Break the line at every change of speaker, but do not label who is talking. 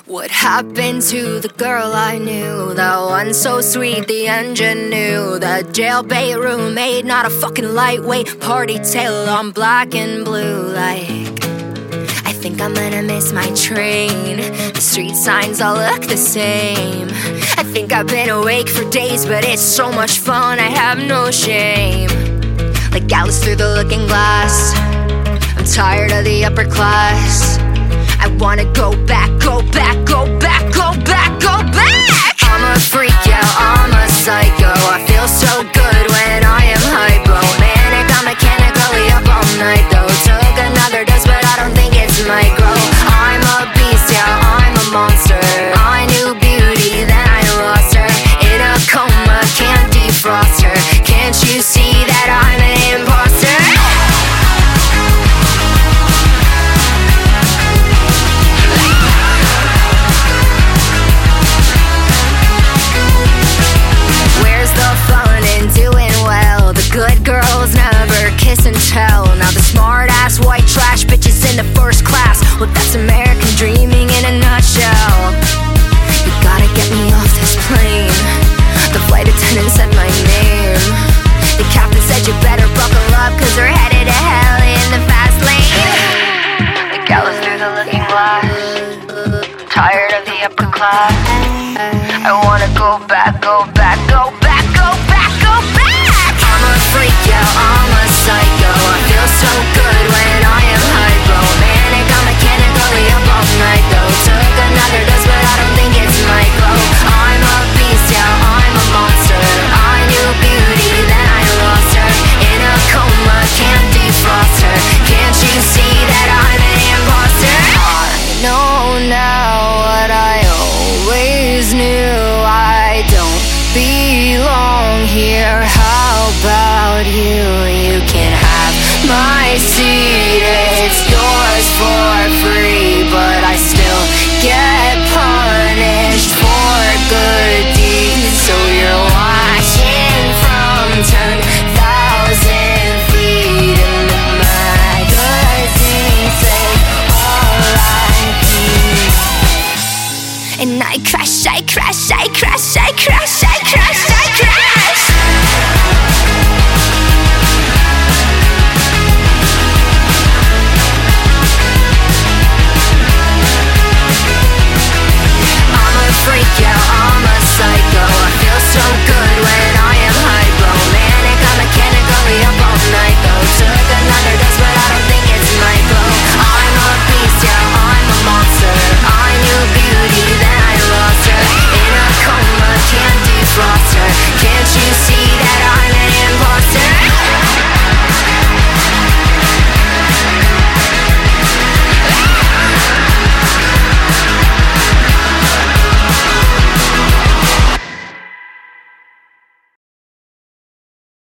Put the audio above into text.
What happened to the girl I knew? That one so sweet, the engine knew. The jailbait roommate, not a fucking lightweight. Party tail on black and blue. Like, I think I'm gonna miss my train. The street signs all look the same. I think I've been awake for days, but it's so much fun, I have no shame. Like Alice through the looking glass, I'm tired of the upper class. I wanna go back, go back, go back, go back, go back. I'm a freak, yeah, I'm a psycho. I feel so good when I am hypo. Manic, I'm mechanically up all night though. Took another dose, but I don't think it's micro. I'm a beast, yeah, I'm a monster. I knew beauty, then I lost her. In a coma, can't defrost her. Can't you see that I'm an imposter? Good girls never kiss and tell. Now the smart-ass white trash bitches in the first class. Well, that's American dreaming in a nutshell. You gotta get me off this plane. The flight attendant said my name. The captain said you better buckle up, cause we're headed to hell in the fast lane. The gallows through the looking glass, tired of the upper class. I wanna go back, go back, go back, go back, go back. I'm a freak, yeah, I'm a psycho. I feel so good when I am hypo. Manic, I'm mechanically up all night though. Took another dose, but I don't think it's micro. I'm a beast, yeah, I'm a monster. I knew beauty, then I lost her. In a coma, can't defrost her. Can't you see that I'm an imposter? I know now what I always knew. I don't belong here. How about you? You can have my seat, it's yours for free. But I still get punished for good deeds. So you're watching from 10,000 feet. And the magazine say R.I.P. And I crash, I crash, I crash, I crash, I